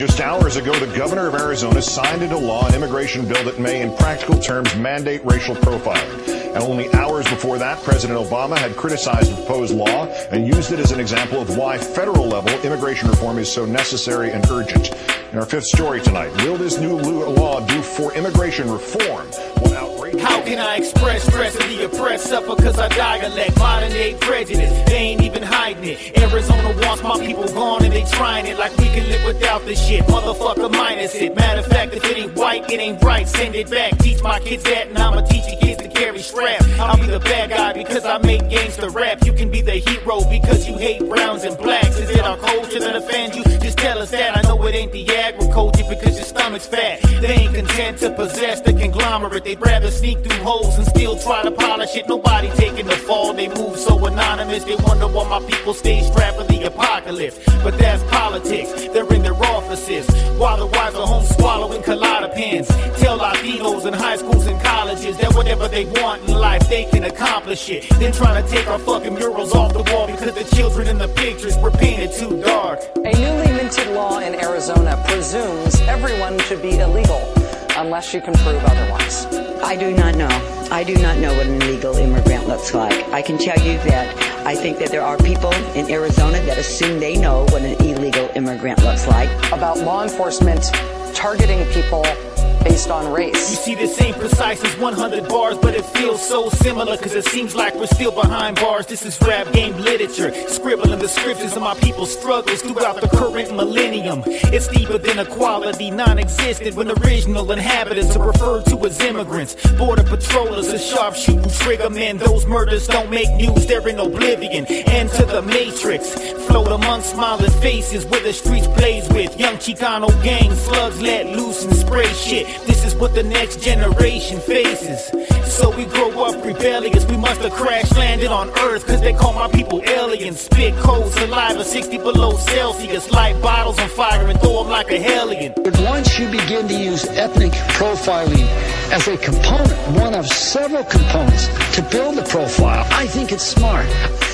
Just hours ago, the governor of Arizona signed into law an immigration bill that may, in practical terms, mandate racial profiling. And only hours before that, President Obama had criticized the proposed law and used it as an example of why federal-level immigration reform is so necessary and urgent. In our fifth story tonight, will this new law do for immigration reform? What outrageous... How can I express stress of the oppressed? Suffer because I dialect, modern day prejudice. They ain't even hiding it. Arizona wants my people gone and they trying it like we can live without this shit. Motherfucker minus it. Matter of fact, if it ain't white, it ain't right. Send it back. Teach my kids that and I'ma teach your kids to carry strap. I'll be the bad guy because I make gangster rap. You can be the hero because you hate browns and blacks. Is it our culture that offends you? Just tell us that. I know it ain't the agriculture because your stomach's fat. They ain't content to possess the conglomerate. They'd rather sneak through holes and still try to polish it. Nobody taking the fall. They move so anonymous. They wonder why my people stay strapped for the apocalypse. But that's politics. They're in their offices while the wives are home swallowing Klonopins. Tell Latinos in high schools and colleges that whatever they want in life, they can accomplish it. Then trying to take our fucking murals off the wall because the children in the pictures were painted too dark. A newly minted law in Arizona presumes everyone should be illegal unless you can prove otherwise. I do not know. I do not know what an illegal immigrant looks like. I can tell you that I think that there are people in Arizona that assume they know what an illegal immigrant looks like. About law enforcement targeting people based on race. You see, this ain't precise as 100 bars, but it feels so similar because it seems like we're still behind bars. This is rap game literature, scribbling the scriptures of my people's struggles throughout the current millennium. It's deeper than equality, non-existent when original inhabitants are referred to as immigrants. Border patrollers are sharpshooting trigger men. Those murders don't make news, they're in oblivion. Enter the matrix, float among smiling faces where the streets plays with. Young Chicano gang slugs let loose and spray shit. This is what the next generation faces. So we grow up rebellious. We must have crash landed on Earth cause they call my people aliens. Spit cold saliva 60 below Celsius. Light bottles on fire and throw them like a hellion. But once you begin to use ethnic profiling as a component, one of several components to build a profile, I think it's smart.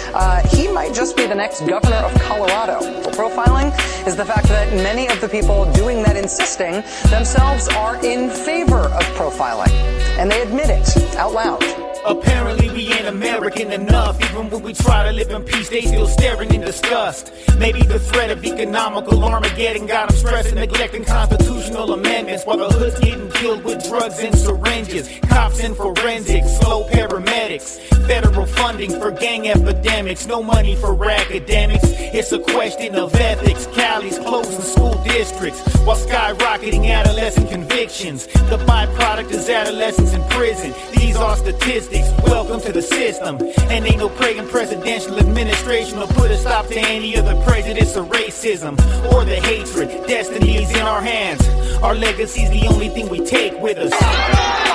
He might just be the next governor of Colorado. Profiling is the fact that many of the people doing that insisting themselves are in favor of profiling. And they admit it out loud. Apparently we ain't American enough. Even when we try to live in peace, they still staring in disgust. Maybe the threat of economical Armageddon got them stressing, neglecting constitutional amendments while the hood's getting killed with drugs and syringes. Cops and forensics, slow paramedics. Federal funding for gang epidemics. No money for academics. It's a question of ethics. Cali's closing school districts while skyrocketing adolescent convictions. The byproduct is adolescents in prison. These are statistics. Welcome to the system. And ain't no praying presidential administration will put a stop to any of the prejudice or racism or the hatred. Destiny is in our hands. Our legacy's the only thing we take with us.